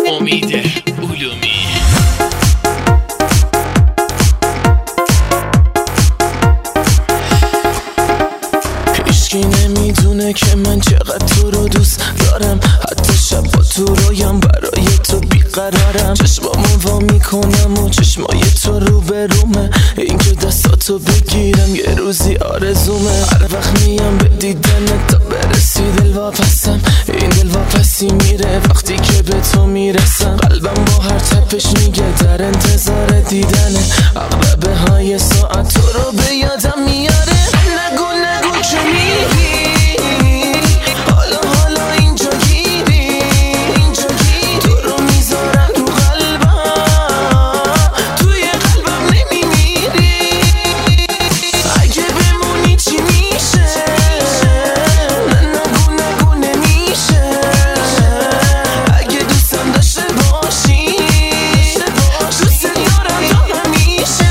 امید علومی. هیچکی نمیدونه که من چقدر تو رو دوست دارم، حتی شب با تو رویم برای تو بیقرارم. چشمامو وا میکنم و چشمای تو رو به رومه، اینکه دستاتو بگیرم یه روزی آرزومه. هر وقت میام به دیدنت تا برسی دلواپسم، این دلواپسی میره وقتی که به تو میرسم. قلبم با هر تپش میگه در انتظار دیدنه، عقربه های ساعت تو رو به یادم میاره. نگو نگو که میری، حالا اینجا گیری، تو رو میذارم تو قلبم، توی قلبم نمیمیری. اگه بمونی چی میشه؟ نگو نمیشه. اگه دوستم داشته باشی دوست دارم تا همیشه.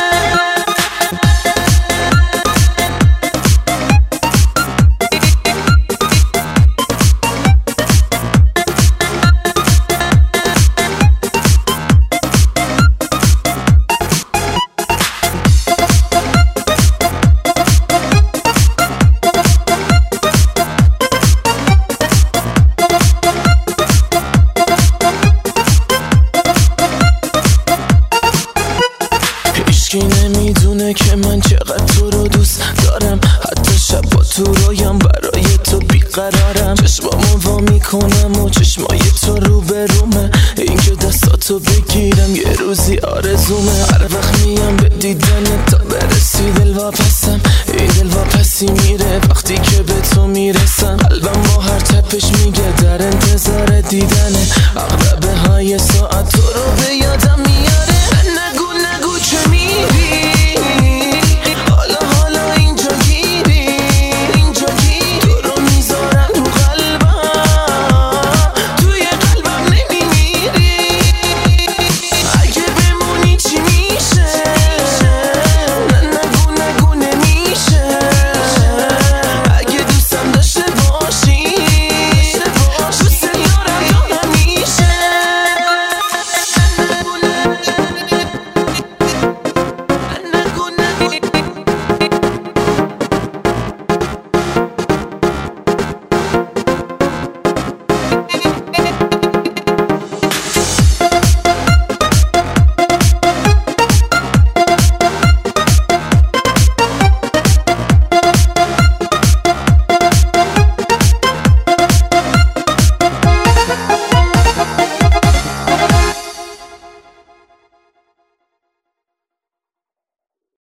هیچکی نمیدونه که من چقدر تو رو دوست دارم، حتی شب با تو رویم برای تو بیقرارم. چشمامو وا میکنم و چشمای تو رو به رومه، اینکه دستاتو بگیرم یه روزی آرزومه. هر وقت میام به دیدنت تا برسی دلواپسم، این دلواپسی میره وقتی که به تو میرسم. قلبم با هر تپش میگه در انتظار دیدنه، عقربه های ساعت تو رو به یادم